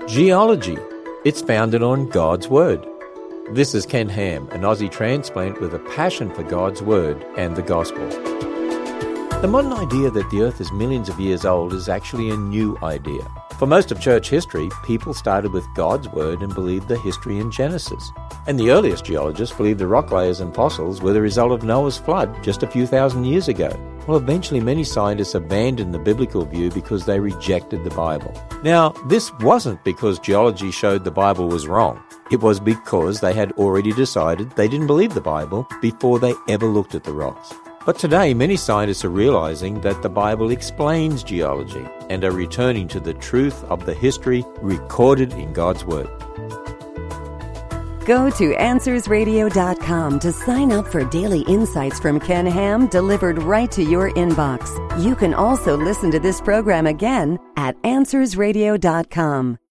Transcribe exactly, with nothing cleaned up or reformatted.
Geology. It's founded on God's Word. This is Ken Ham, an Aussie transplant with a passion for God's Word and the Gospel. The modern idea that the Earth is millions of years old is actually a new idea. For most of church history, people started with God's Word and believed the history in Genesis. And the earliest geologists believed the rock layers and fossils were the result of Noah's flood just a few thousand years ago. Well, eventually many scientists abandoned the biblical view because they rejected the Bible. Now, this wasn't because geology showed the Bible was wrong. It was because they had already decided they didn't believe the Bible before they ever looked at the rocks. But today, many scientists are realizing that the Bible explains geology and are returning to the truth of the history recorded in God's Word. Go to answers radio dot com to sign up for daily insights from Ken Ham delivered right to your inbox. You can also listen to this program again at answers radio dot com.